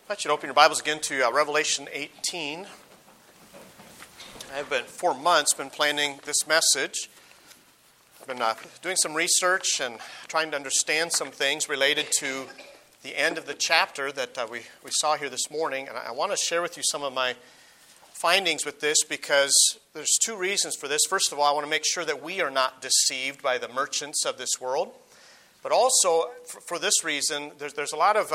I want you to open your Bibles again to Revelation 18. I've been 4 months planning this message. I've been doing some research and trying to understand some things related to the end of the chapter that we saw here this morning. And I want to share with you some of my findings with this because there's two reasons for this. First of all, I want to make sure that we are not deceived by the merchants of this world. But also, for this reason, there's a lot of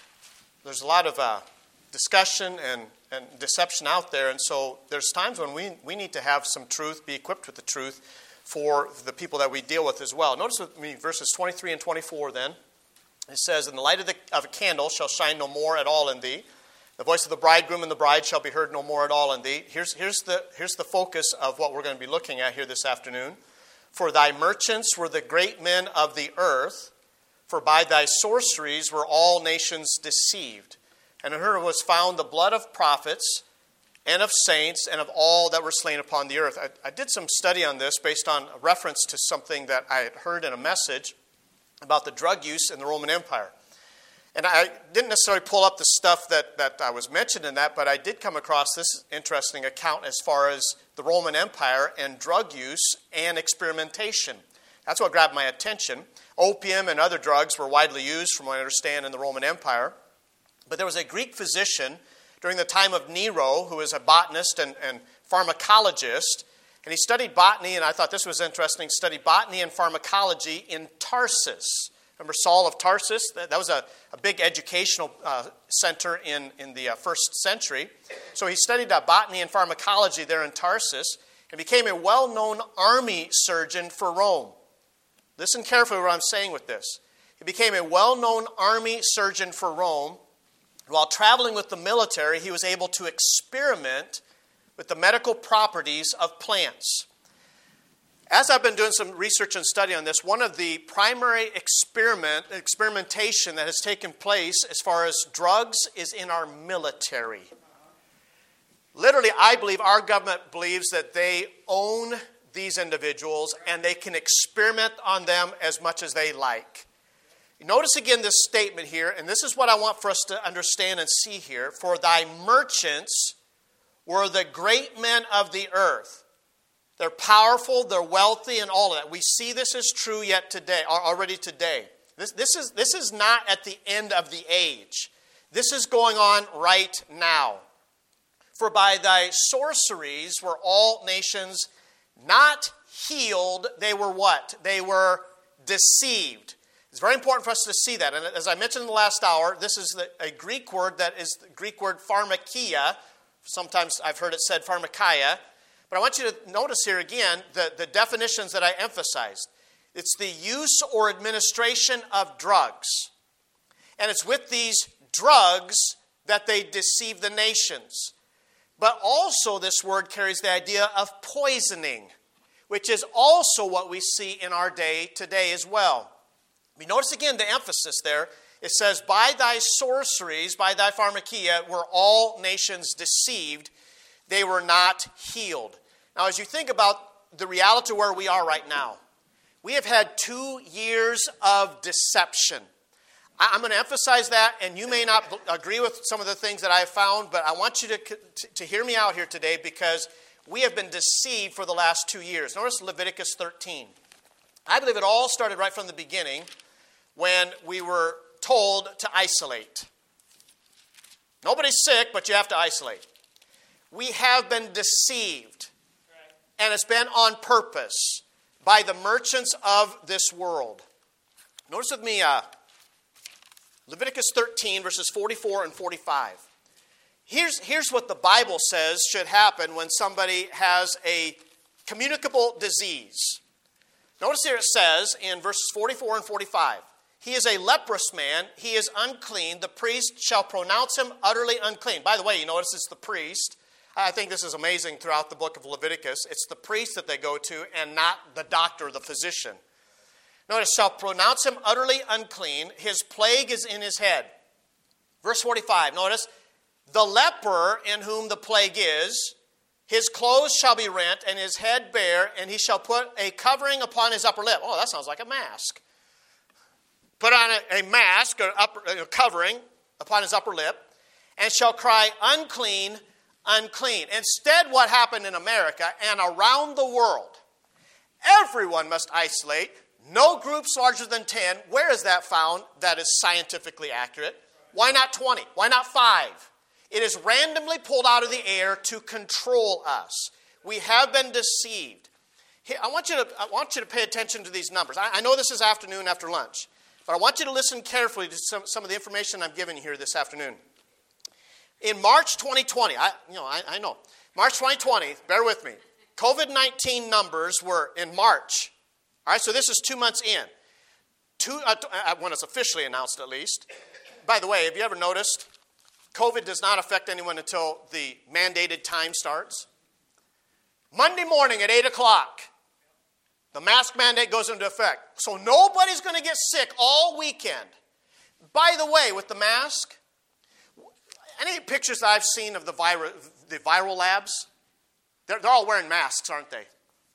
discussion and deception out there, and so there's times when we need to have some truth, be equipped with the truth for the people that we deal with as well. Notice with me verses 23 and 24 then. It says, "And the light of a candle shall shine no more at all in thee. The voice of the bridegroom and the bride shall be heard no more at all in thee." Here's the focus of what we're going to be looking at here this afternoon. "For thy merchants were the great men of the earth, for by thy sorceries were all nations deceived. And in her was found the blood of prophets and of saints and of all that were slain upon the earth." I did some study on this based on a reference to something that I had heard in a message about the drug use in the Roman Empire. And I didn't necessarily pull up the stuff that I was mentioned in that, but I did come across this interesting account as far as the Roman Empire and drug use and experimentation. That's what grabbed my attention. Opium and other drugs were widely used, from what I understand, in the Roman Empire. But there was a Greek physician during the time of Nero who was a botanist and pharmacologist. And he studied botany, and I thought this was interesting, studied botany and pharmacology in Tarsus. Remember Saul of Tarsus? That was a big educational center in the first century. So he studied botany and pharmacology there in Tarsus and became a well-known army surgeon for Rome. Listen carefully to what I'm saying with this. He became a well-known army surgeon for Rome. While traveling with the military, he was able to experiment with the medical properties of plants. As I've been doing some research and study on this, one of the primary experimentation that has taken place as far as drugs is in our military. Literally, I believe our government believes that they own these individuals and they can experiment on them as much as they like. Notice again this statement here, and this is what I want for us to understand and see here. "For thy merchants were the great men of the earth." They're powerful, they're wealthy, and all of that. We see this is true yet today, already today. This is not at the end of the age. This is going on right now. "For by thy sorceries were all nations not healed." They were what? They were deceived. It's very important for us to see that. And as I mentioned in the last hour, this is a Greek word that is the Greek word pharmakia. Sometimes I've heard it said pharmakia. But I want you to notice here again the definitions that I emphasized. It's the use or administration of drugs. And it's with these drugs that they deceive the nations. But also this word carries the idea of poisoning, which is also what we see in our day today as well. We notice again the emphasis there. It says, "By thy sorceries, by thy pharmakia, were all nations deceived. They were not healed." Now, as you think about the reality where we are right now, we have had 2 years of deception. I'm going to emphasize that, and you may not agree with some of the things that I have found, but I want you to hear me out here today because we have been deceived for the last 2 years. Notice Leviticus 13. I believe it all started right from the beginning when we were told to isolate. Nobody's sick, but you have to isolate. We have been deceived, and it's been on purpose by the merchants of this world. Notice with me Leviticus 13, verses 44 and 45. Here's what the Bible says should happen when somebody has a communicable disease. Notice here it says in verses 44 and 45, "He is a leprous man, he is unclean, the priest shall pronounce him utterly unclean." By the way, you notice it's the priest. I think this is amazing throughout the book of Leviticus. It's the priest that they go to and not the doctor, the physician. Notice, "shall pronounce him utterly unclean, his plague is in his head." Verse 45, notice, "The leper in whom the plague is, his clothes shall be rent and his head bare, and he shall put a covering upon his upper lip." Oh, that sounds like a mask. Put on a mask or covering upon his upper lip, and shall cry, unclean, unclean. Instead, what happened in America and around the world, everyone must isolate. No groups larger than 10. Where is that found that is scientifically accurate? Why not 20? Why not 5? It is randomly pulled out of the air to control us. We have been deceived. Here, I want you to pay attention to these numbers. I know this is afternoon after lunch, but I want you to listen carefully to some of the information I'm giving here this afternoon. In March 2020, I know. March 2020, bear with me. COVID-19 numbers were in March. All right, so this is 2 months in. When it's officially announced, at least. By the way, have you ever noticed COVID does not affect anyone until the mandated time starts? Monday morning at 8 o'clock, the mask mandate goes into effect. So nobody's going to get sick all weekend. By the way, with the mask, any pictures that I've seen of the viral labs, they're all wearing masks, aren't they?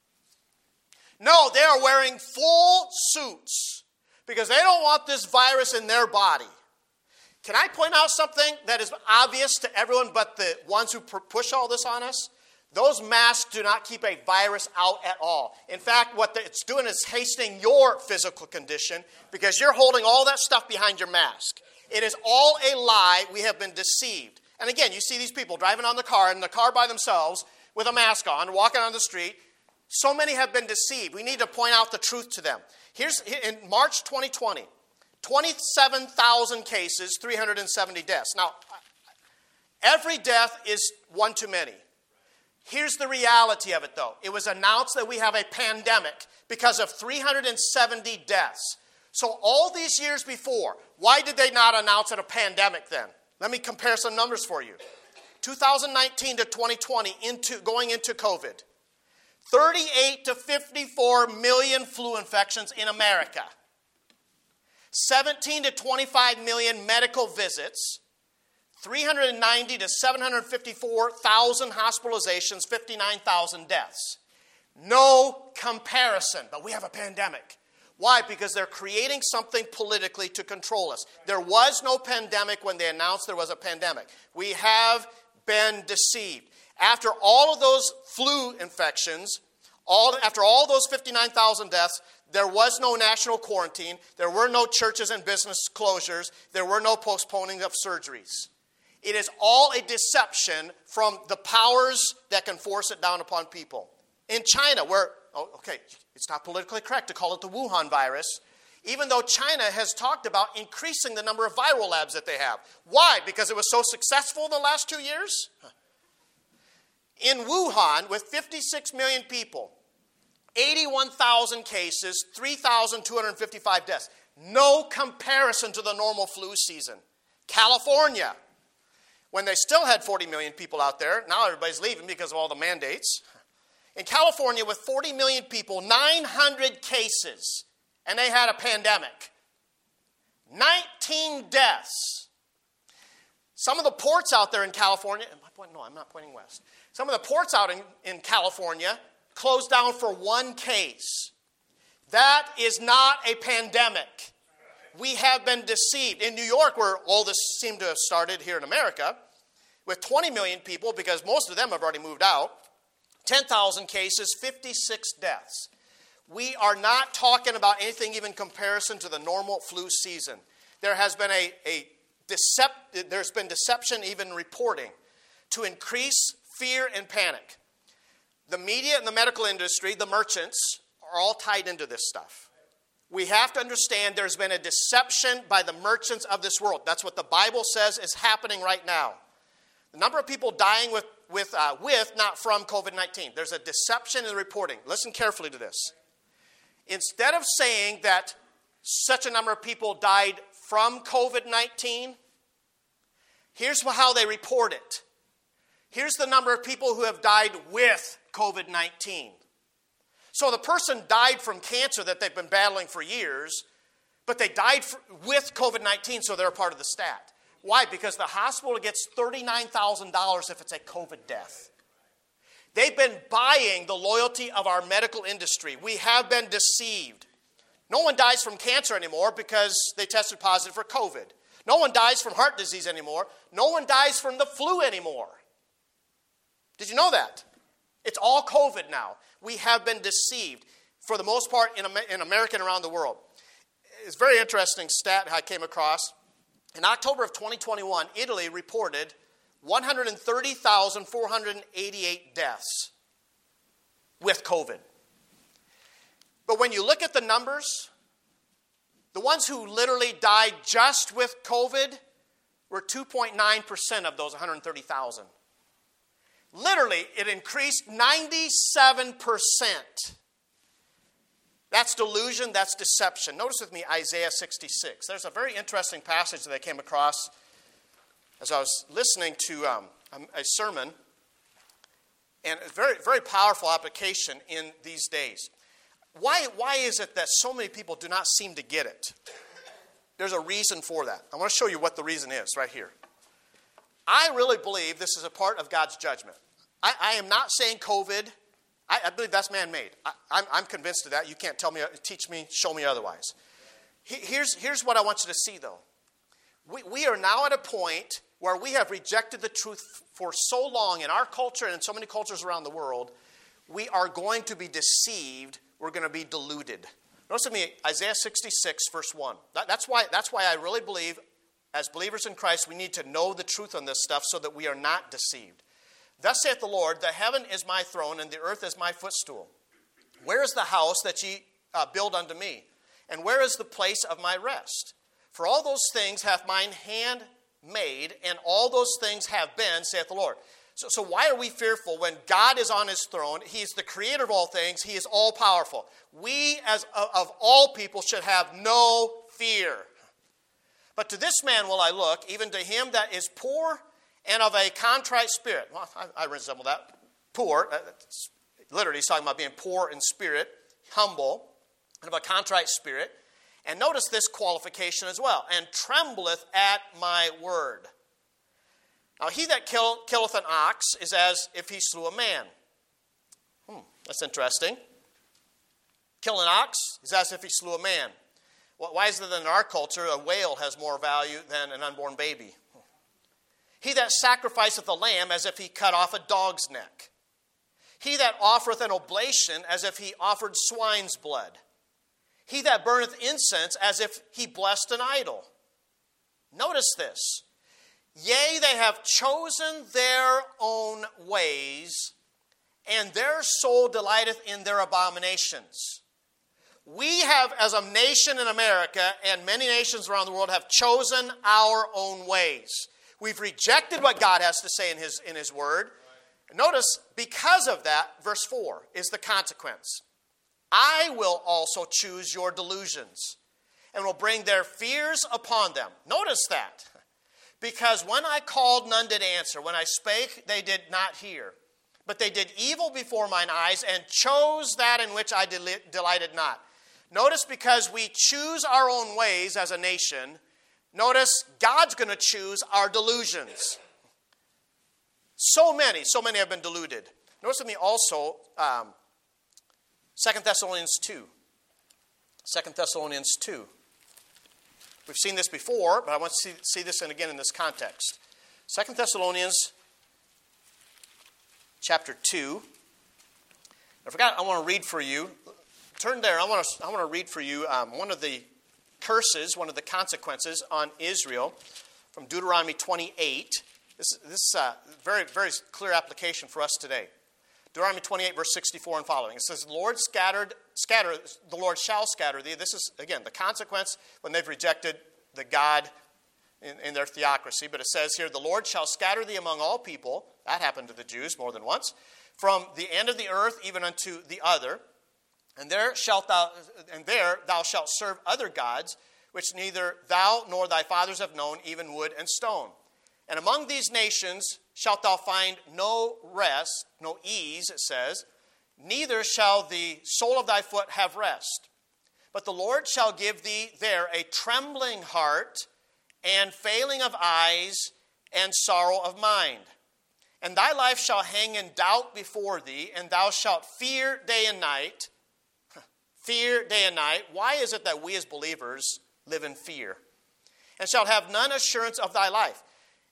No, they are wearing full suits because they don't want this virus in their body. Can I point out something that is obvious to everyone but the ones who push all this on us? Those masks do not keep a virus out at all. In fact, what it's doing is hastening your physical condition because you're holding all that stuff behind your mask. It is all a lie. We have been deceived. And again, you see these people driving on the car in the car by themselves with a mask on, walking on the street. So many have been deceived. We need to point out the truth to them. In March 2020, 27,000 cases, 370 deaths. Now, every death is one too many. Here's the reality of it, though. It was announced that we have a pandemic because of 370 deaths. So all these years before, why did they not announce it a pandemic then? Let me compare some numbers for you. 2019 to 2020, going into COVID, 38 to 54 million flu infections in America, 17 to 25 million medical visits, 390 to 754,000 hospitalizations, 59,000 deaths. No comparison, but we have a pandemic. Why? Because they're creating something politically to control us. There was no pandemic when they announced there was a pandemic. We have been deceived. After all of those flu infections, after all those 59,000 deaths, there was no national quarantine. There were no churches and business closures. There were no postponing of surgeries. It is all a deception from the powers that can force it down upon people. In China, it's not politically correct to call it the Wuhan virus, even though China has talked about increasing the number of viral labs that they have. Why? Because it was so successful the last 2 years? In Wuhan, with 56 million people, 81,000 cases, 3,255 deaths. No comparison to the normal flu season. California, when they still had 40 million people out there, now everybody's leaving because of all the mandates. In California, with 40 million people, 900 cases, and they had a pandemic. 19 deaths. Some of the ports out there in California, I'm not pointing west. Some of the ports out in California closed down for one case. That is not a pandemic. We have been deceived. In New York, where all this seemed to have started here in America, with 20 million people, because most of them have already moved out, 10,000 cases, 56 deaths. We are not talking about anything even in comparison to the normal flu season. There has been there's been deception, even reporting, to increase fear and panic. The media and the medical industry, the merchants, are all tied into this stuff. We have to understand there's been a deception by the merchants of this world. That's what the Bible says is happening right now. The number of people dying with not from COVID-19. There's a deception in the reporting. Listen carefully to this. Instead of saying that such a number of people died from COVID-19, here's how they report it. Here's the number of people who have died with COVID-19. So the person died from cancer that they've been battling for years, but they died with COVID-19, so they're a part of the stat. Why? Because the hospital gets $39,000 if it's a COVID death. They've been buying the loyalty of our medical industry. We have been deceived. No one dies from cancer anymore because they tested positive for COVID. No one dies from heart disease anymore. No one dies from the flu anymore. Did you know that? It's all COVID now. We have been deceived, for the most part, in America and around the world. It's a very interesting stat I came across. In October of 2021, Italy reported 130,488 deaths with COVID. But when you look at the numbers, the ones who literally died just with COVID were 2.9% of those 130,000. Literally, it increased 97%. That's delusion, that's deception. Notice with me Isaiah 66. There's a very interesting passage that I came across as I was listening to a sermon, and a very, very powerful application in these days. Why is it that so many people do not seem to get it? There's a reason for that. I want to show you what the reason is right here. I really believe this is a part of God's judgment. I am not saying COVID. I believe that's man-made. I'm convinced of that. You can't teach me, show me otherwise. Here's what I want you to see, though. We are now at a point where we have rejected the truth for so long in our culture and in so many cultures around the world. We are going to be deceived. We're going to be deluded. Notice with me Isaiah 66, verse 1. That's why I really believe, as believers in Christ, we need to know the truth on this stuff so that we are not deceived. Thus saith the Lord, the heaven is my throne, and the earth is my footstool. Where is the house that ye build unto me? And where is the place of my rest? For all those things hath mine hand made, and all those things have been, saith the Lord. So why are we fearful when God is on his throne? He's the creator of all things. He is all-powerful. We, as of all people, should have no fear. But to this man will I look, even to him that is poor and of a contrite spirit. Well, I resemble that. Poor. Literally, he's talking about being poor in spirit, humble, and of a contrite spirit. And notice this qualification as well. And trembleth at my word. Now, he that killeth an ox is as if he slew a man. That's interesting. Kill an ox is as if he slew a man. Why is it that in our culture a whale has more value than an unborn baby? He that sacrificeth a lamb as if he cut off a dog's neck. He that offereth an oblation as if he offered swine's blood. He that burneth incense as if he blessed an idol. Notice this. Yea, they have chosen their own ways, and their soul delighteth in their abominations. We have, as a nation in America, and many nations around the world, have chosen our own ways. We've rejected what God has to say in His Word. Notice, because of that, verse 4 is the consequence. I will also choose your delusions, and will bring their fears upon them. Notice that. Because when I called, none did answer. When I spake, they did not hear. But they did evil before mine eyes, and chose that in which I delighted not. Notice, because we choose our own ways as a nation, notice God's going to choose our delusions. So many have been deluded. Notice with me also 2 Thessalonians 2. 2 Thessalonians 2. We've seen this before, but I want to see this again in this context. 2 Thessalonians chapter 2. I want to read for you. Turn there. I want to read for you one of the curses, one of the consequences on Israel from Deuteronomy 28. This is a very, very clear application for us today. Deuteronomy 28, verse 64 and following. It says, the Lord shall scatter thee. This is, again, the consequence when they've rejected the God in their theocracy. But it says here, the Lord shall scatter thee among all people. That happened to the Jews more than once. From the end of the earth even unto the other. And there thou shalt serve other gods, which neither thou nor thy fathers have known, even wood and stone. And among these nations shalt thou find no rest, no ease, it says, neither shall the sole of thy foot have rest. But the Lord shall give thee there a trembling heart, and failing of eyes, and sorrow of mind. And thy life shall hang in doubt before thee, and thou shalt fear day and night. Fear day and night. Why is it that we as believers live in fear? and shalt have none assurance of thy life.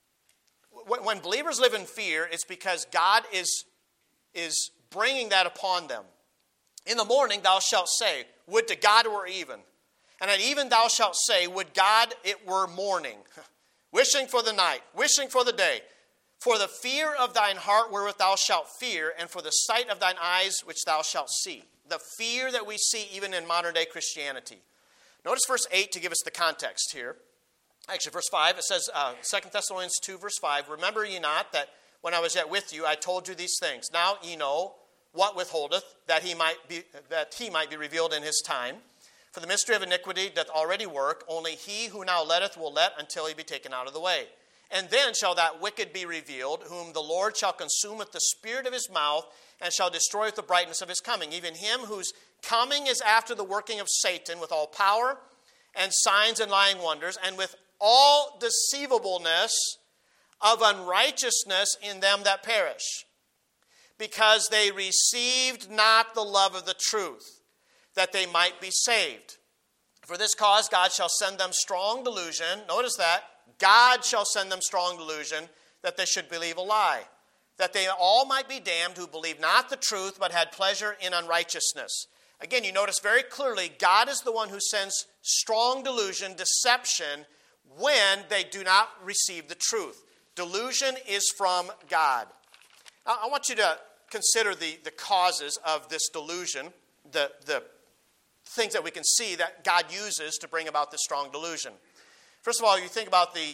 When believers live in fear, it's because God is bringing that upon them. In the morning thou shalt say, would to God it were even. And at even thou shalt say, would God it were morning. Wishing for the night, wishing for the day. For the fear of thine heart wherewith thou shalt fear, and for the sight of thine eyes which thou shalt see. The fear that we see even in modern day Christianity. Notice verse 8 to give us the context here. Actually, verse 5, it says, 2 Thessalonians 2, verse 5, remember ye not that when I was yet with you, I told you these things. Now ye know what withholdeth, that he might be revealed in his time. For the mystery of iniquity doth already work, only he who now letteth will let until he be taken out of the way. And then shall that wicked be revealed, whom the Lord shall consume with the spirit of his mouth, and shall destroy with the brightness of his coming. Even him whose coming is after the working of Satan, with all power and signs and lying wonders, and with all deceivableness of unrighteousness in them that perish, because they received not the love of the truth, that they might be saved. For this cause God shall send them strong delusion. Notice that. God shall send them strong delusion, that they should believe a lie, that they all might be damned who believed not the truth, but had pleasure in unrighteousness. Again, you notice very clearly, God is the one who sends strong delusion, deception, when they do not receive the truth. Delusion is from God. Now, I want you to consider the causes of this delusion, the things that we can see that God uses to bring about this strong delusion. First of all, you think about the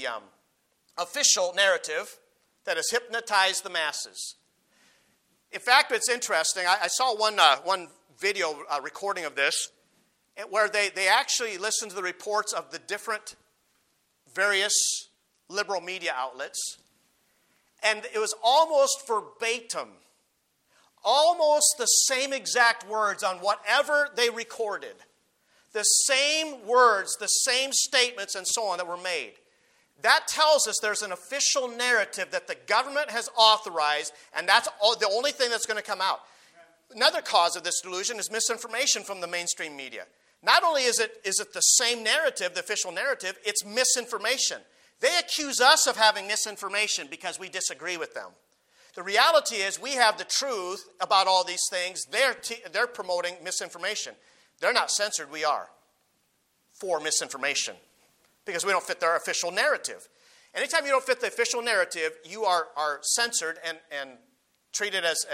official narrative that has hypnotized the masses. In fact, it's interesting. I saw one video recording of this where they actually listened to the reports of the different various liberal media outlets, and it was almost verbatim, almost the same exact words on whatever they recorded. The same words, the same statements, and so on that were made. That tells us there's an official narrative that the government has authorized, and that's the only thing that's going to come out. Another cause of this delusion is misinformation from the mainstream media. Not only is it the same narrative, the official narrative, it's misinformation. They accuse us of having misinformation because we disagree with them. The reality is we have the truth about all these things. They're promoting misinformation. They're not censored, we are, for misinformation, because we don't fit their official narrative. Anytime you don't fit the official narrative, you are censored and treated as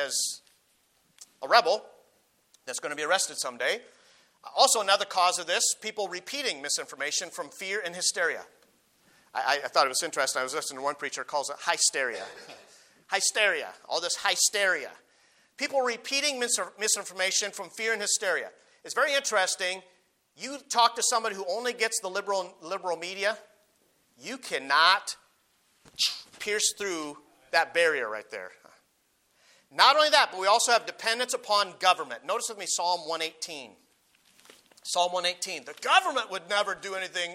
a rebel that's going to be arrested someday. Also, another cause of this, people repeating misinformation from fear and hysteria. I thought it was interesting. I was listening to one preacher calls it hysteria. Hysteria, all this hysteria. People repeating misinformation from fear and hysteria. It's very interesting. You talk to somebody who only gets the liberal media, you cannot pierce through that barrier right there. Not only that, but we also have dependence upon government. Notice with me Psalm 118. Psalm 118. The government would never do anything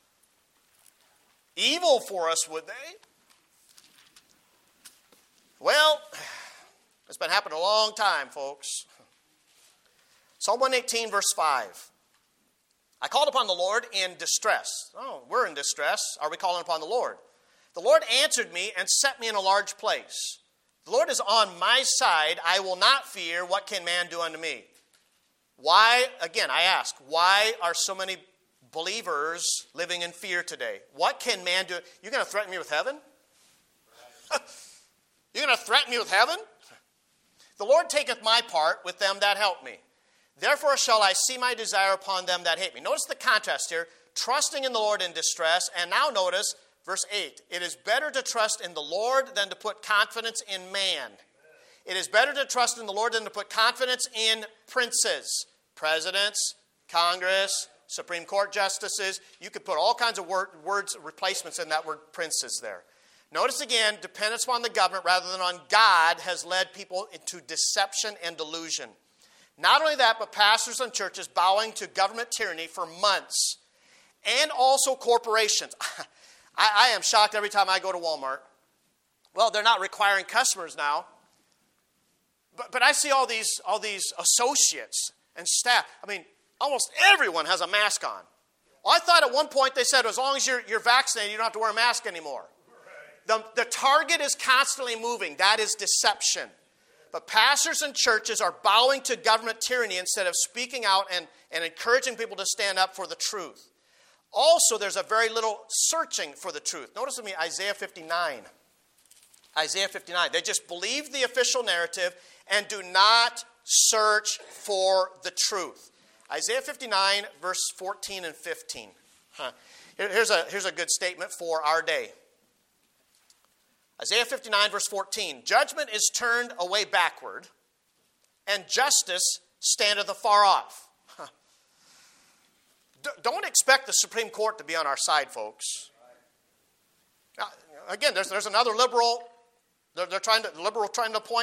evil for us, would they? Well, it's been happening a long time, folks. Psalm 118, verse 5. I called upon the Lord in distress. Oh, we're in distress. Are we calling upon the Lord? The Lord answered me and set me in a large place. The Lord is on my side. I will not fear. What can man do unto me? Why, again, I ask, why are so many believers living in fear today? What can man do? You're going to threaten me with heaven? You're going to threaten me with heaven? The Lord taketh my part with them that help me. Therefore shall I see my desire upon them that hate me. Notice the contrast here. Trusting in the Lord in distress. And now notice verse 8. It is better to trust in the Lord than to put confidence in man. It is better to trust in the Lord than to put confidence in princes, presidents, Congress, Supreme Court justices. You could put all kinds of words, replacements in that word princes there. Notice again, dependence upon the government rather than on God has led people into deception and delusion. Not only that, but pastors and churches bowing to government tyranny for months. And also corporations. I am shocked every time I go to Walmart. Well, they're not requiring customers now. But I see all these associates and staff. I mean, almost everyone has a mask on. I thought at one point they said as long as you're vaccinated, you don't have to wear a mask anymore. The target is constantly moving. That is deception. But pastors and churches are bowing to government tyranny instead of speaking out and encouraging people to stand up for the truth. Also, there's a very little searching for the truth. Notice with me Isaiah 59. Isaiah 59. They just believe the official narrative and do not search for the truth. Isaiah 59, verse 14 and 15. Here's a good statement for our day. Isaiah 59, verse 14. Judgment is turned away backward, and justice standeth afar off. Don't expect the Supreme Court to be on our side, folks. Now, again, there's another liberal. They're trying to point.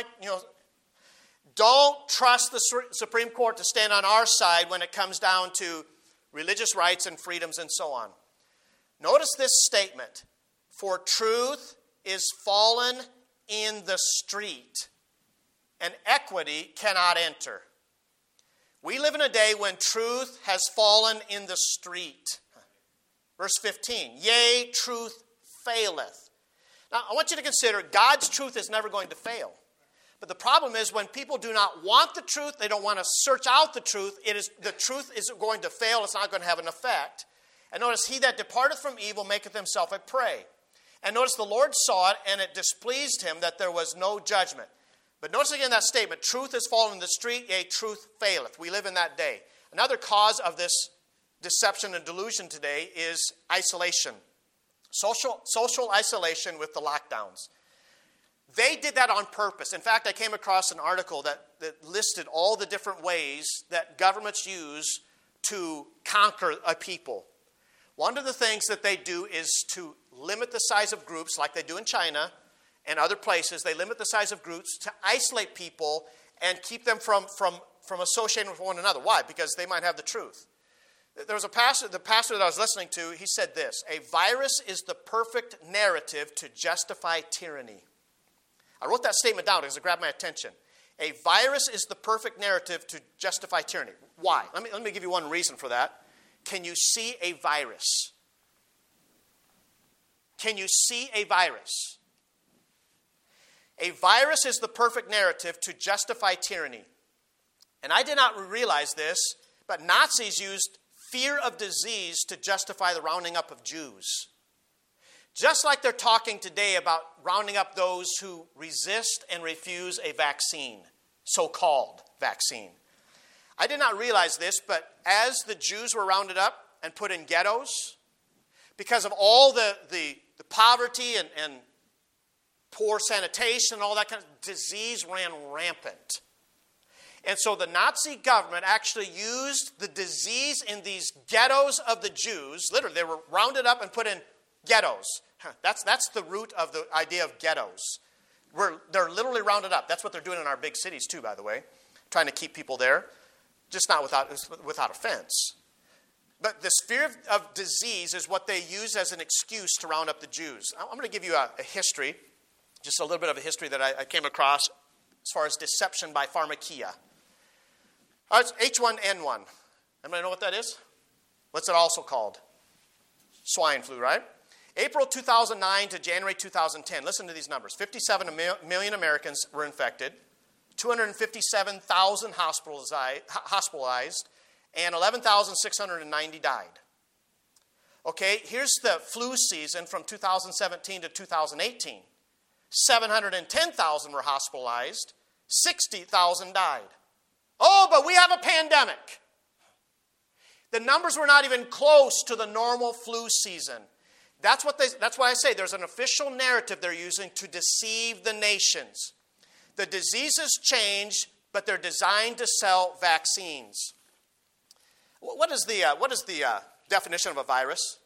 Don't trust the Supreme Court to stand on our side when it comes down to religious rights and freedoms and so on. Notice this statement: "For truth is fallen in the street, and equity cannot enter." We live in a day when truth has fallen in the street. Verse 15, "Yea, truth faileth." Now, I want you to consider God's truth is never going to fail. But the problem is when people do not want the truth, they don't want to search out the truth, the truth is going to fail, it's not going to have an effect. And notice, "He that departeth from evil maketh himself a prey." And notice the Lord saw it, and it displeased him that there was no judgment. But notice again that statement, "Truth is fallen in the street, yea, truth faileth." We live in that day. Another cause of this deception and delusion today is isolation. Social isolation with the lockdowns. They did that on purpose. In fact, I came across an article that listed all the different ways that governments use to conquer a people. One of the things that they do is to limit the size of groups, like they do in China and other places. They limit the size of groups to isolate people and keep them from associating with one another. Why? Because they might have the truth. There was the pastor that I was listening to, he said this: "A virus is the perfect narrative to justify tyranny." I wrote that statement down because it grabbed my attention. A virus is the perfect narrative to justify tyranny. Why? Let me give you one reason for that. Can you see a virus? Can you see a virus? A virus is the perfect narrative to justify tyranny. And I did not realize this, but Nazis used fear of disease to justify the rounding up of Jews. Just like they're talking today about rounding up those who resist and refuse a vaccine, so-called vaccine. I did not realize this, but as the Jews were rounded up and put in ghettos, because of all the poverty and poor sanitation and all that kind of disease ran rampant. And so the Nazi government actually used the disease in these ghettos of the Jews. Literally, they were rounded up and put in ghettos. That's the root of the idea of ghettos. They're literally rounded up. That's what they're doing in our big cities too, by the way. Trying to keep people there, just not without offense. But this fear of disease is what they use as an excuse to round up the Jews. I'm going to give you a history, just a little bit of a history that I came across as far as deception by pharmakia. It's H1N1. Anybody know what that is? What's it also called? Swine flu, right? April 2009 to January 2010. Listen to these numbers. 57 million Americans were infected. 257,000 hospitalized. And 11,690 died. Okay, here's the flu season from 2017 to 2018. 710,000 were hospitalized. 60,000 died. Oh, but we have a pandemic. The numbers were not even close to the normal flu season. That's why I say there's an official narrative they're using to deceive the nations. The diseases change, but they're designed to sell vaccines. What is the definition of a virus?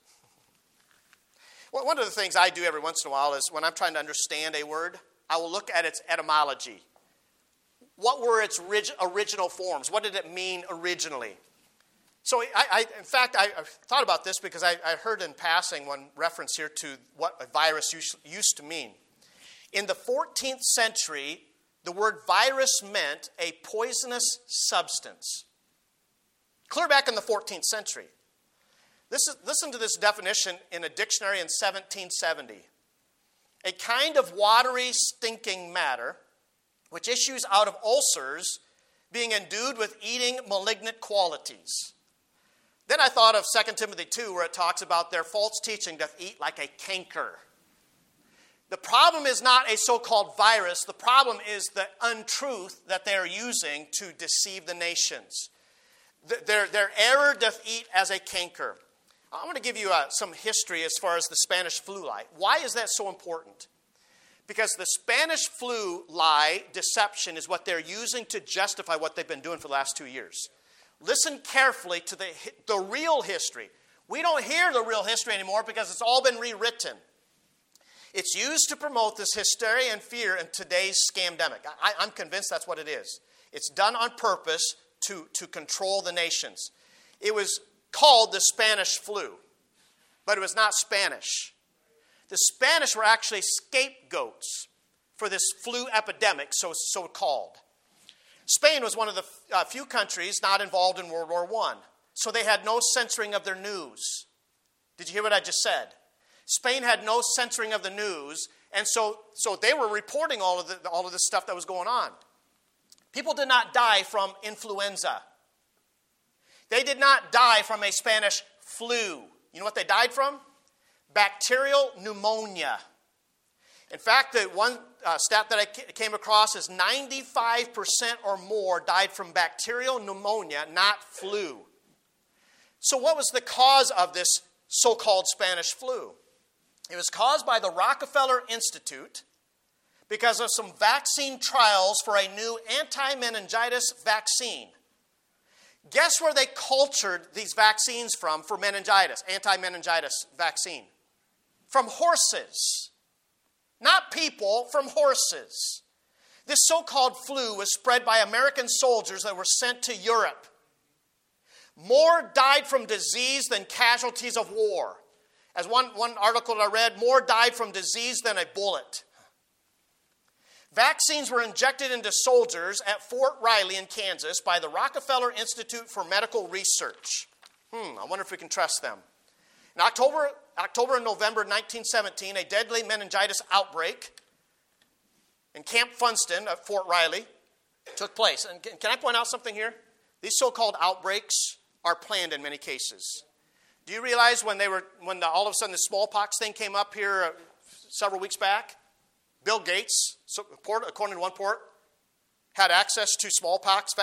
Well, one of the things I do every once in a while is when I'm trying to understand a word, I will look at its etymology. What were its original forms? What did it mean originally? So I thought about this because I heard in passing one reference here to what a virus used to mean. In the 14th century, the word virus meant a poisonous substance. Clear back in the 14th century. Listen to this definition in a dictionary in 1770. A kind of watery, stinking matter which issues out of ulcers, being endued with eating malignant qualities. Then I thought of 2 Timothy 2, where it talks about their false teaching doth eat like a canker. The problem is not a so-called virus. The problem is the untruth that they are using to deceive the nations. Their error doth eat as a canker. I want to give you some history as far as the Spanish flu lie. Why is that so important? Because the Spanish flu lie, deception, is what they're using to justify what they've been doing for the last 2 years. Listen carefully to the real history. We don't hear the real history anymore because it's all been rewritten. It's used to promote this hysteria and fear in today's scamdemic. I'm convinced that's what it is. It's done on purpose to control the nations. It was called the Spanish flu, but it was not Spanish. The Spanish were actually scapegoats for this flu epidemic, so called. Spain was one of the few countries not involved in World War I, so they had no censoring of their news. Did you hear what I just said? Spain had no censoring of the news, and so they were reporting all of this stuff that was going on. People did not die from influenza. They did not die from a Spanish flu. You know what they died from? Bacterial pneumonia. In fact, the one stat that I came across is 95% or more died from bacterial pneumonia, not flu. So what was the cause of this so-called Spanish flu? It was caused by the Rockefeller Institute because of some vaccine trials for a new anti-meningitis vaccine. Guess where they cultured these vaccines from for meningitis, anti-meningitis vaccine? From horses. Not people, from horses. This so-called flu was spread by American soldiers that were sent to Europe. More died from disease than casualties of war. As one article that I read, more died from disease than a bullet. Vaccines were injected into soldiers at Fort Riley in Kansas by the Rockefeller Institute for Medical Research. I wonder if we can trust them. In October and November 1917, a deadly meningitis outbreak in Camp Funston at Fort Riley took place. And can I point out something here? These so-called outbreaks are planned in many cases. Do you realize when all of a sudden the smallpox thing came up here several weeks back? Bill Gates, according to one report, had access to smallpox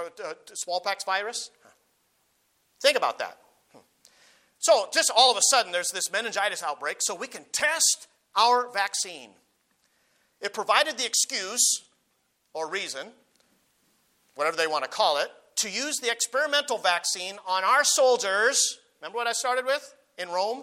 virus. Think about that. So just all of a sudden there's this meningitis outbreak, so we can test our vaccine. It provided the excuse or reason, whatever they want to call it, to use the experimental vaccine on our soldiers. Remember what I started with in Rome?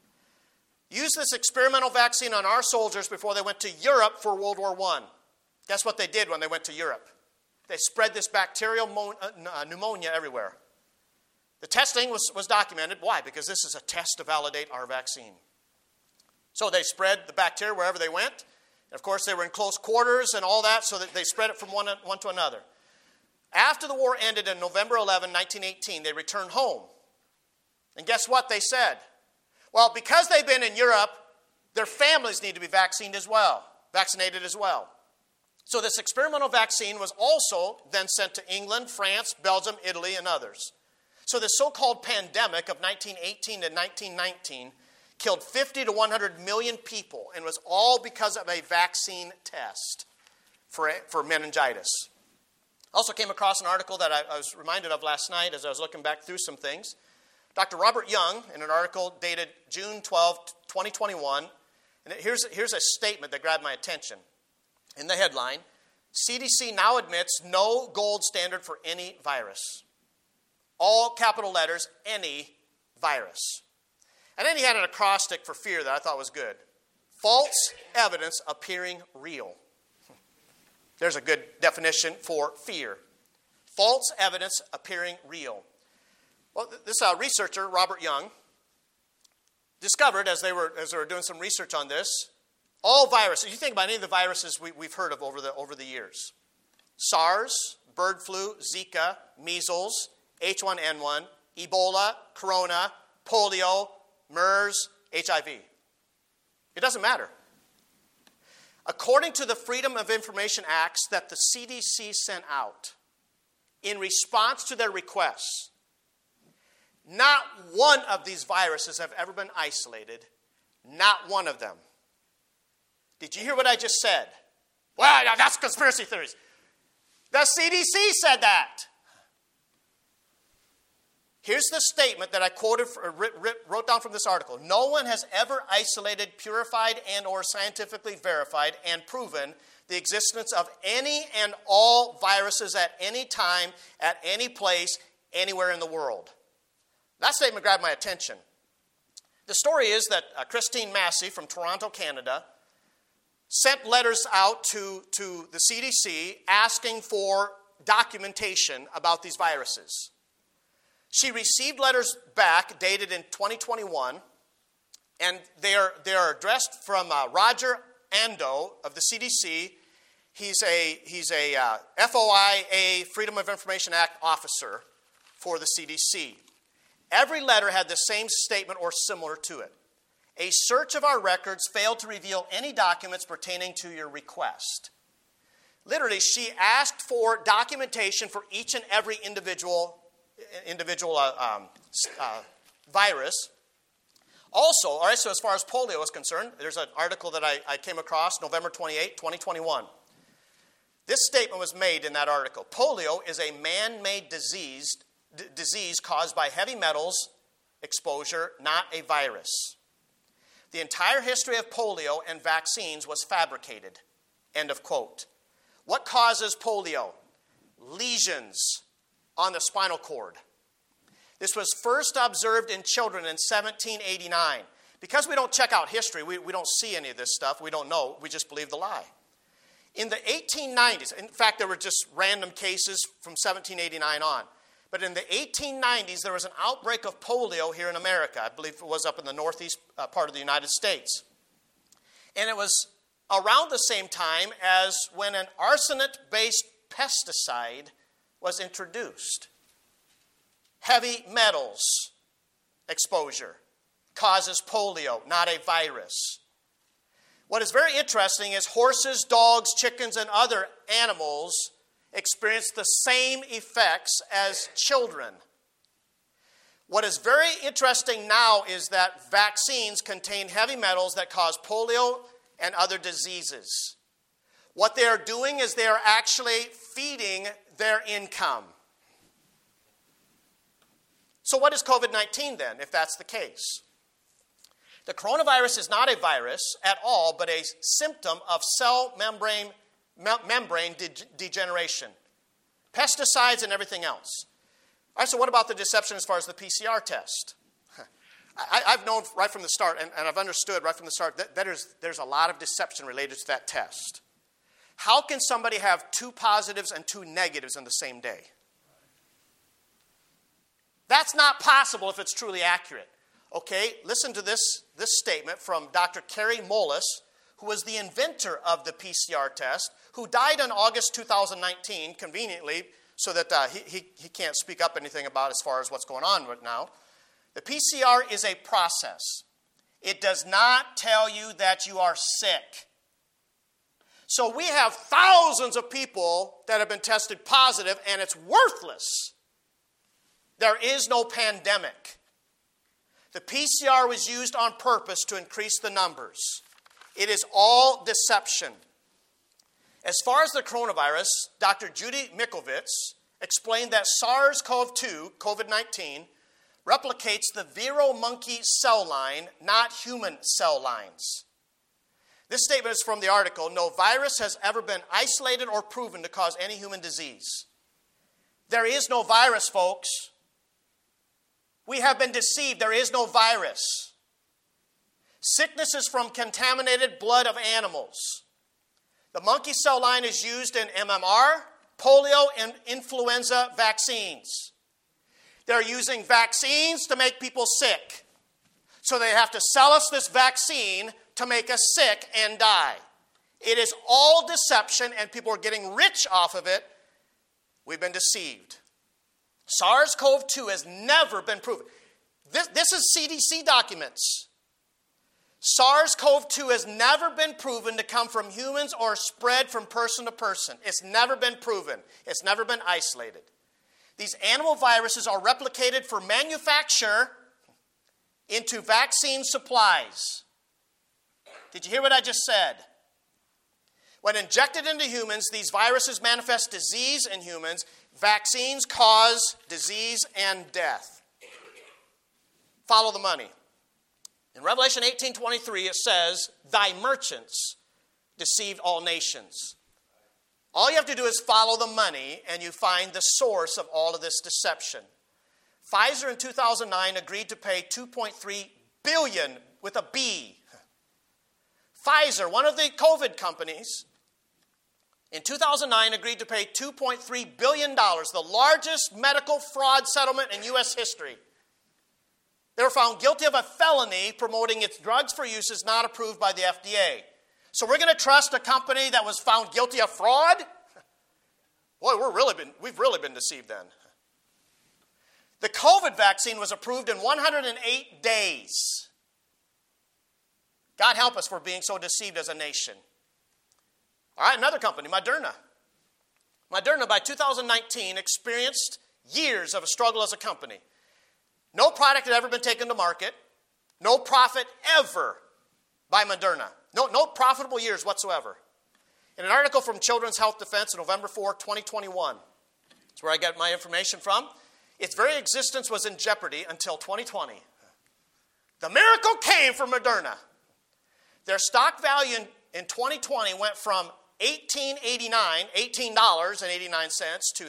Use this experimental vaccine on our soldiers before they went to Europe for World War I. Guess what they did when they went to Europe? They spread this bacterial pneumonia everywhere. The testing was documented. Why? Because this is a test to validate our vaccine. So they spread the bacteria wherever they went. And of course, they were in close quarters and all that, so that they spread it from one to another. After the war ended on November 11, 1918, they returned home. And guess what they said? Well, because they've been in Europe, their families need to be vaccinated as well. So this experimental vaccine was also then sent to England, France, Belgium, Italy, and others. So the so-called pandemic of 1918 to 1919 killed 50 to 100 million people and was all because of a vaccine test for meningitis. I also came across an article that I was reminded of last night as I was looking back through some things. Dr. Robert Young, in an article dated June 12, 2021, and here's a statement that grabbed my attention. In the headline, CDC now admits no gold standard for any virus. All capital letters, any virus. And then he had an acrostic for fear that I thought was good. False evidence appearing real. There's a good definition for fear. False evidence appearing real. Well, this researcher, Robert Young, discovered as they were doing some research on this, all viruses. You think about any of the viruses we've heard of over the years: SARS, bird flu, Zika, measles, H1N1, Ebola, Corona, polio, MERS, HIV. It doesn't matter. According to the Freedom of Information Acts that the CDC sent out in response to their requests, not one of these viruses have ever been isolated. Not one of them. Did you hear what I just said? Well, that's conspiracy theories. The CDC said that. Here's the statement that I quoted, wrote down from this article. No one has ever isolated, purified, and or scientifically verified and proven the existence of any and all viruses at any time, at any place, anywhere in the world. That statement grabbed my attention. The story is that Christine Massey from Toronto, Canada, sent letters out to the CDC asking for documentation about these viruses. She received letters back dated in 2021, and they are addressed from Roger Ando of the CDC. He's a FOIA, Freedom of Information Act officer for the CDC. Every letter had the same statement or similar to it. A search of our records failed to reveal any documents pertaining to your request. Literally, she asked for documentation for each and every individual virus. Also, all right, so as far as polio is concerned, there's an article that I came across, November 28, 2021. This statement was made in that article. Polio is a man-made disease caused by heavy metals exposure, not a virus. The entire history of polio and vaccines was fabricated. End of quote. What causes polio? Lesions on the spinal cord. This was first observed in children in 1789. Because we don't check out history, we don't see any of this stuff, we don't know, we just believe the lie. In the 1890s, in fact, there were just random cases from 1789 on. But in the 1890s, there was an outbreak of polio here in America. I believe it was up in the northeast part of the United States. And it was around the same time as when an arsenic-based pesticide was introduced. Heavy metals exposure causes polio, not a virus. What is very interesting is horses, dogs, chickens, and other animals experience the same effects as children. What is very interesting now is that vaccines contain heavy metals that cause polio and other diseases. What they are doing is they are actually feeding their income. So what is COVID-19 then, if that's the case? The coronavirus is not a virus at all, but a symptom of cell membrane degeneration, pesticides and everything else. All right, so what about the deception as far as the PCR test? I've known right from the start, and I've understood right from the start, that there's a lot of deception related to that test. How can somebody have 2 positives and 2 negatives in the same day? That's not possible if it's truly accurate. Okay, listen to this statement from Dr. Kary Mullis, who was the inventor of the PCR test, who died in August 2019, conveniently, so that he can't speak up anything about as far as what's going on right now. The PCR is a process. It does not tell you that you are sick. So we have thousands of people that have been tested positive, and it's worthless. There is no pandemic. The PCR was used on purpose to increase the numbers. It is all deception. As far as the coronavirus, Dr. Judy Mikovits explained that SARS-CoV-2, COVID-19, replicates the Vero monkey cell line, not human cell lines. This statement is from the article, "No virus has ever been isolated or proven to cause any human disease." There is no virus, folks. We have been deceived. There is no virus. Sickness is from contaminated blood of animals. The monkey cell line is used in MMR, polio, and influenza vaccines. They're using vaccines to make people sick. So they have to sell us this vaccine to make us sick and die. It is all deception, and people are getting rich off of it. We've been deceived. SARS-CoV-2 has never been proven. This is CDC documents. SARS-CoV-2 has never been proven to come from humans or spread from person to person. It's never been proven. It's never been isolated. These animal viruses are replicated for manufacture into vaccine supplies. Did you hear what I just said? When injected into humans, these viruses manifest disease in humans. Vaccines cause disease and death. Follow the money. In Revelation 18:23, it says, "Thy merchants deceived all nations." All you have to do is follow the money, and you find the source of all of this deception. Pfizer in 2009 agreed to pay $2.3 billion with a B. Pfizer, one of the COVID companies, in 2009 agreed to pay $2.3 billion, the largest medical fraud settlement in U.S. history. They were found guilty of a felony promoting its drugs for uses not approved by the FDA. So we're going to trust a company that was found guilty of fraud? Boy, we've really been deceived then. The COVID vaccine was approved in 108 days. God help us for being so deceived as a nation. All right, another company, Moderna. Moderna, by 2019, experienced years of a struggle as a company. No product had ever been taken to market. No profit ever by Moderna. No profitable years whatsoever. In an article from Children's Health Defense on November 4, 2021, that's where I get my information from, its very existence was in jeopardy until 2020. The miracle came for Moderna. Their stock value in 2020 went from $18.89 to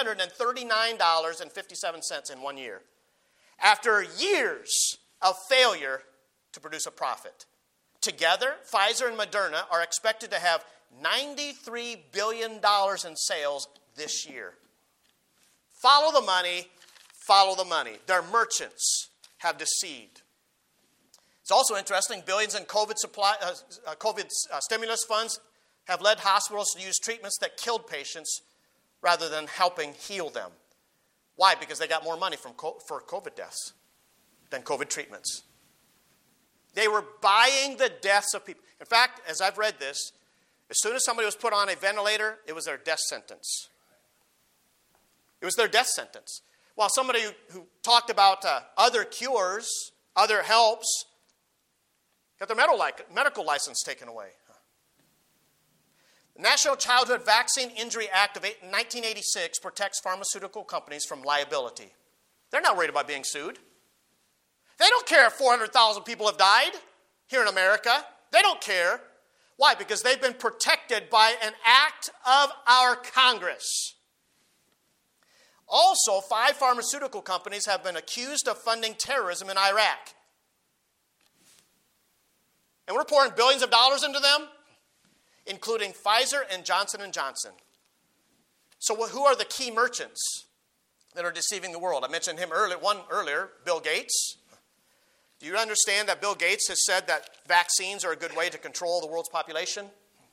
$339.57 in 1 year, after years of failure to produce a profit. Together, Pfizer and Moderna are expected to have $93 billion in sales this year. Follow the money, follow the money. Their merchants have deceived. It's also interesting, billions in COVID stimulus funds have led hospitals to use treatments that killed patients rather than helping heal them. Why? Because they got more money for COVID deaths than COVID treatments. They were buying the deaths of people. In fact, as I've read this, as soon as somebody was put on a ventilator, it was their death sentence. It was their death sentence. While somebody who talked about other cures, other helps, got their medical license taken away. The National Childhood Vaccine Injury Act of 1986 protects pharmaceutical companies from liability. They're not worried about being sued. They don't care if 400,000 people have died here in America. They don't care. Why? Because they've been protected by an act of our Congress. Also, 5 pharmaceutical companies have been accused of funding terrorism in Iraq. And we're pouring billions of dollars into them, including Pfizer and Johnson & Johnson. So who are the key merchants that are deceiving the world? I mentioned him earlier, Bill Gates. Do you understand that Bill Gates has said that vaccines are a good way to control the world's population?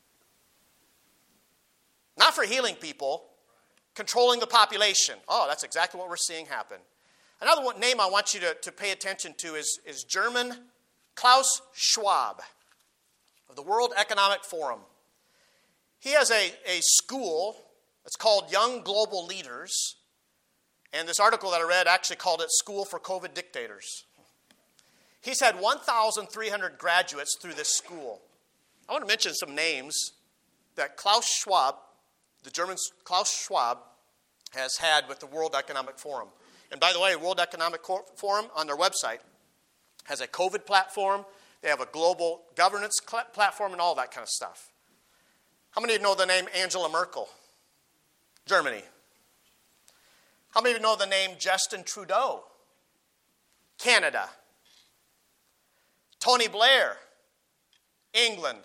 Not for healing people, controlling the population. Oh, that's exactly what we're seeing happen. Another name I want you to pay attention to is German Klaus Schwab of the World Economic Forum. He has a school that's called Young Global Leaders, and this article that I read actually called it School for COVID Dictators. He's had 1,300 graduates through this school. I want to mention some names that Klaus Schwab, the German Klaus Schwab, has had with the World Economic Forum. And by the way, World Economic Forum on their website has a COVID platform. They have a global governance platform and all that kind of stuff. How many of you know the name Angela Merkel? Germany. How many of you know the name Justin Trudeau? Canada. Tony Blair, England.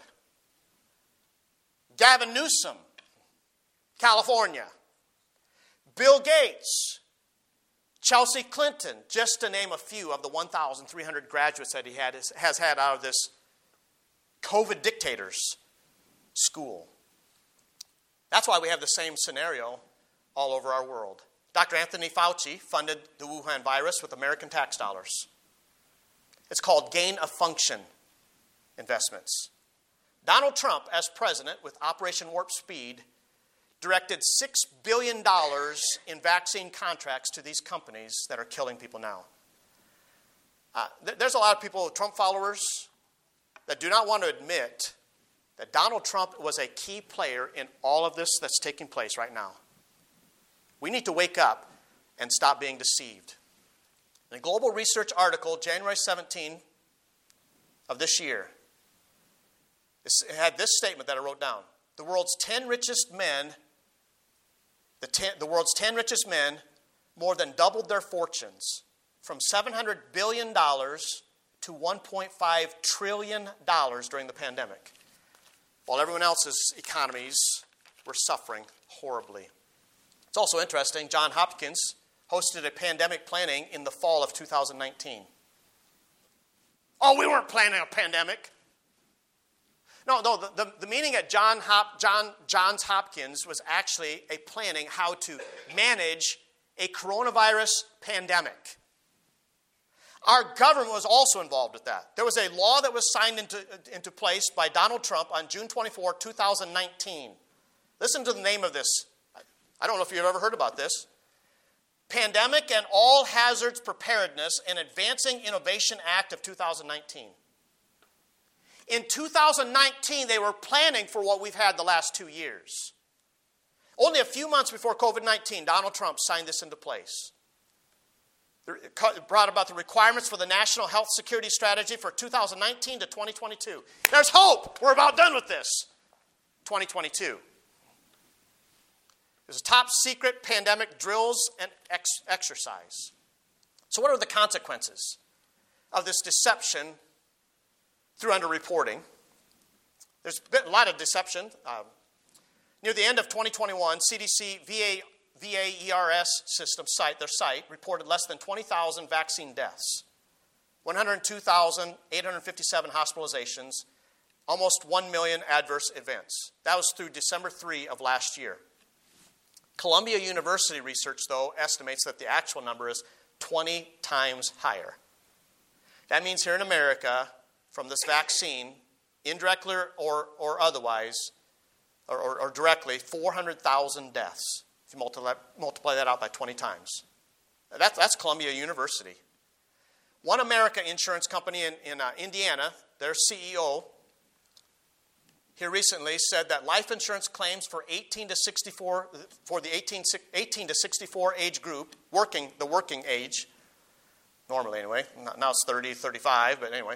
Gavin Newsom, California. Bill Gates, Chelsea Clinton, just to name a few of the 1,300 graduates that he has had out of this COVID dictators school. That's why we have the same scenario all over our world. Dr. Anthony Fauci funded the Wuhan virus with American tax dollars. It's called gain-of-function investments. Donald Trump, as president, with Operation Warp Speed, directed $6 billion in vaccine contracts to these companies that are killing people now. There's a lot of people, Trump followers, that do not want to admit that Donald Trump was a key player in all of this that's taking place right now. We need to wake up and stop being deceived. In a Global Research article, January 17 of this year, it had this statement that I wrote down. The world's 10 richest men, the world's 10 richest men more than doubled their fortunes from $700 billion to $1.5 trillion during the pandemic, while everyone else's economies were suffering horribly. It's also interesting, Johns Hopkins hosted a pandemic planning in the fall of 2019. Oh, we weren't planning a pandemic. No, the meeting at Johns Hopkins was actually a planning how to manage a coronavirus pandemic. Our government was also involved with that. There was a law that was signed into place by Donald Trump on June 24, 2019. Listen to the name of this. I don't know if you've ever heard about this. Pandemic and All Hazards Preparedness and Advancing Innovation Act of 2019. In 2019, they were planning for what we've had the last 2 years. Only a few months before COVID-19, Donald Trump signed this into place. It brought about the requirements for the National Health Security Strategy for 2019 to 2022. There's hope. We're about done with this. 2022. There's a top secret pandemic drills and exercise. So what are the consequences of this deception through underreporting? There's been a lot of deception. Near the end of 2021, CDC VAERS system their site reported less than 20,000 vaccine deaths, 102,857 hospitalizations, almost 1 million adverse events. That was through December 3 of last year. Columbia University research, though, estimates that the actual number is 20 times higher. That means here in America, from this vaccine, indirectly or otherwise, or directly, 400,000 deaths. If you multiply that out by 20 times. That's Columbia University. One America insurance company in Indiana, their CEO, here recently said that life insurance claims for the 18 to 64 age group, the working age, normally anyway, now it's 30, 35, but anyway,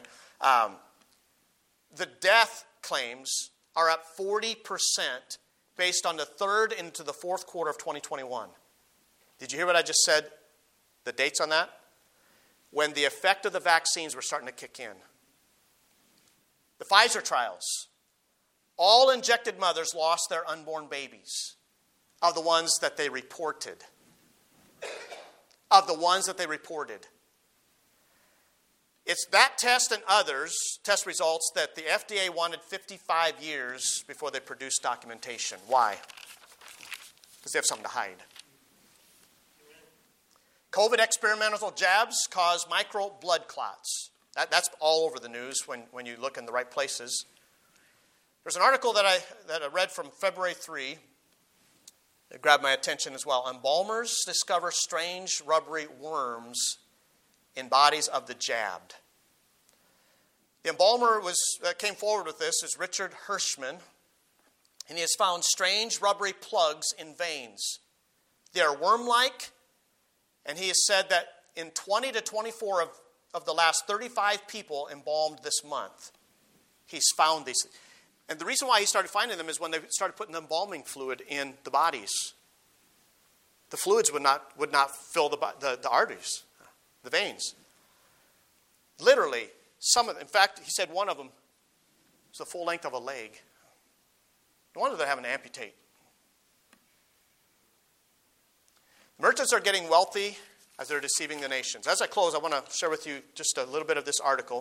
the death claims are up 40% based on the third into the fourth quarter of 2021. Did you hear what I just said? The dates on that? When the effect of the vaccines were starting to kick in. The Pfizer trials. All injected mothers lost their unborn babies of the ones that they reported. It's that test and others, test results, that the FDA wanted 55 years before they produced documentation. Why? Because they have something to hide. COVID experimental jabs cause micro blood clots. That's all over the news when you look in the right places. There's an article that I read from February 3 that grabbed my attention as well. Embalmers discover strange rubbery worms in bodies of the jabbed. The embalmer that came forward with this is Richard Hirschman, and he has found strange rubbery plugs in veins. They are worm-like, and he has said that in 20 to 24 of the last 35 people embalmed this month, he's found these. And the reason why he started finding them is when they started putting the embalming fluid in the bodies. The fluids would not fill the arteries, the veins. Literally, some of them, in fact, he said one of them was the full length of a leg. No wonder they're having to amputate. Merchants are getting wealthy as they're deceiving the nations. As I close, I want to share with you just a little bit of this article.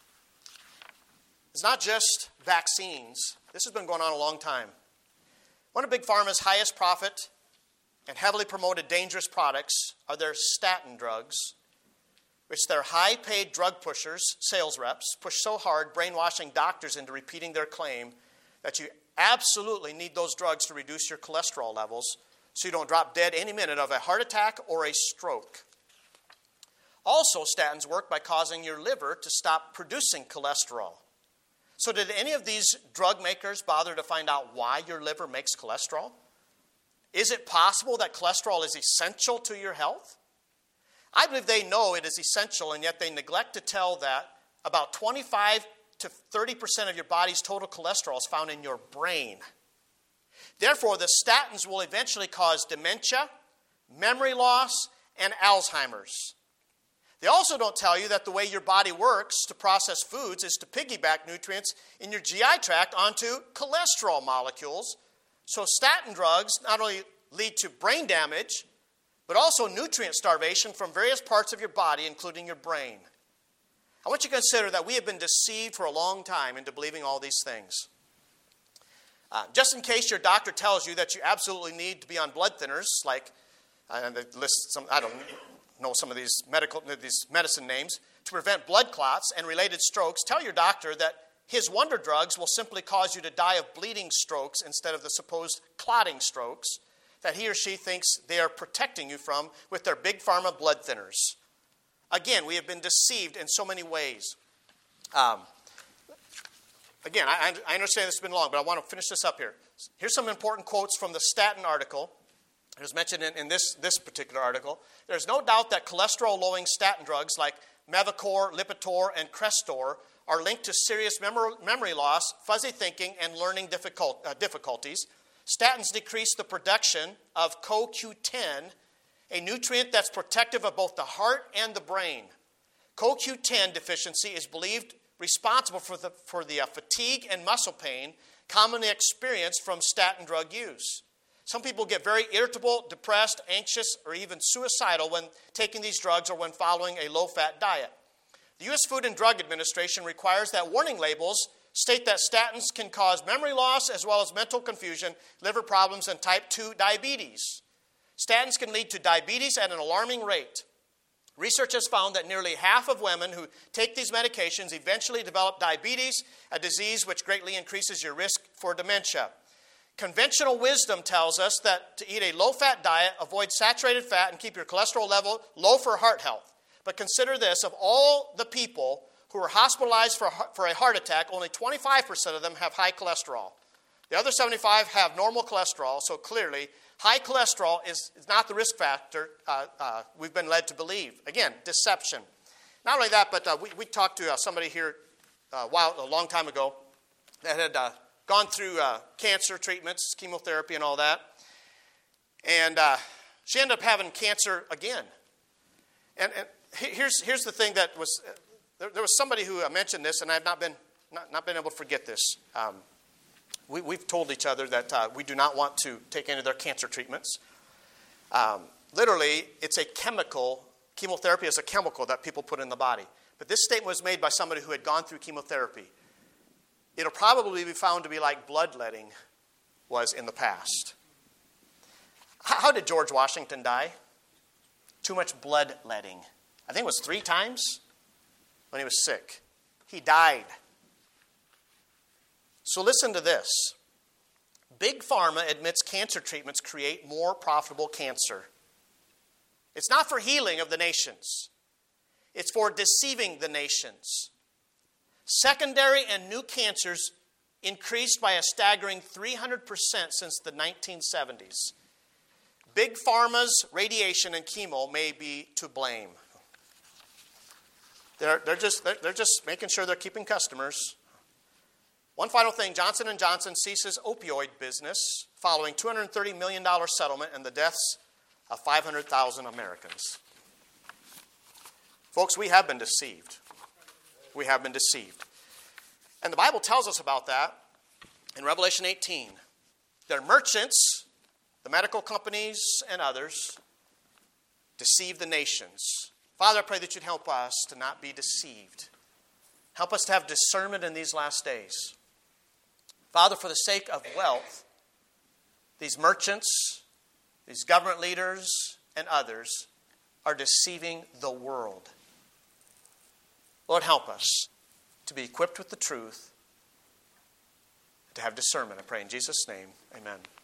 It's not just vaccines. This has been going on a long time. One of Big Pharma's highest profit and heavily promoted dangerous products are their statin drugs, which their high-paid drug pushers, sales reps, push so hard, brainwashing doctors into repeating their claim that you absolutely need those drugs to reduce your cholesterol levels so you don't drop dead any minute of a heart attack or a stroke. Also, statins work by causing your liver to stop producing cholesterol. So did any of these drug makers bother to find out why your liver makes cholesterol? Is it possible that cholesterol is essential to your health? I believe they know it is essential, and yet they neglect to tell that about 25 to 30% of your body's total cholesterol is found in your brain. Therefore, the statins will eventually cause dementia, memory loss, and Alzheimer's. They also don't tell you that the way your body works to process foods is to piggyback nutrients in your GI tract onto cholesterol molecules. So statin drugs not only lead to brain damage, but also nutrient starvation from various parts of your body, including your brain. I want you to consider that we have been deceived for a long time into believing all these things. Just in case your doctor tells you that you absolutely need to be on blood thinners, like, and they list some, I don't know some of these medicine names, to prevent blood clots and related strokes, tell your doctor that his wonder drugs will simply cause you to die of bleeding strokes instead of the supposed clotting strokes that he or she thinks they are protecting you from with their big pharma blood thinners. Again, we have been deceived in so many ways. Again, I understand this has been long, but I want to finish this up here. Here's some important quotes from the statin article. It was mentioned in this particular article. There's no doubt that cholesterol-lowering statin drugs like Mevacor, Lipitor, and Crestor are linked to serious memory loss, fuzzy thinking, and learning difficulties. Statins decrease the production of CoQ10, a nutrient that's protective of both the heart and the brain. CoQ10 deficiency is believed responsible for the fatigue and muscle pain commonly experienced from statin drug use. Some people get very irritable, depressed, anxious, or even suicidal when taking these drugs or when following a low-fat diet. The U.S. Food and Drug Administration requires that warning labels state that statins can cause memory loss as well as mental confusion, liver problems, and type 2 diabetes. Statins can lead to diabetes at an alarming rate. Research has found that nearly half of women who take these medications eventually develop diabetes, a disease which greatly increases your risk for dementia. Conventional wisdom tells us that to eat a low-fat diet, avoid saturated fat, and keep your cholesterol level low for heart health. But consider this, of all the people who are hospitalized for a heart attack, only 25% of them have high cholesterol. The other 75 have normal cholesterol, so clearly high cholesterol is not the risk factor we've been led to believe. Again, deception. Not only that, but we talked to somebody here a long time ago that had gone through cancer treatments, chemotherapy, and all that. And she ended up having cancer again. And here's the thing that was... There was somebody who mentioned this, and I've not been able to forget this. We've told each other that we do not want to take any of their cancer treatments. Literally, it's a chemical. Chemotherapy is a chemical that people put in the body. But this statement was made by somebody who had gone through chemotherapy. It'll probably be found to be like bloodletting was in the past. How did George Washington die? Too much bloodletting. I think it was 3 times. When he was sick. He died. So listen to this. Big Pharma admits cancer treatments create more profitable cancer. It's not for healing of the nations. It's for deceiving the nations. Secondary and new cancers increased by a staggering 300% since the 1970s. Big Pharma's radiation and chemo may be to blame. They're just making sure they're keeping customers. One final thing, Johnson & Johnson ceases opioid business following $230 million settlement and the deaths of 500,000 Americans. Folks, we have been deceived. We have been deceived. And the Bible tells us about that in Revelation 18. Their merchants, the medical companies and others, deceive the nations. Father, I pray that you'd help us to not be deceived. Help us to have discernment in these last days. Father, for the sake of wealth, these merchants, these government leaders, and others are deceiving the world. Lord, help us to be equipped with the truth, to have discernment. I pray in Jesus' name, amen.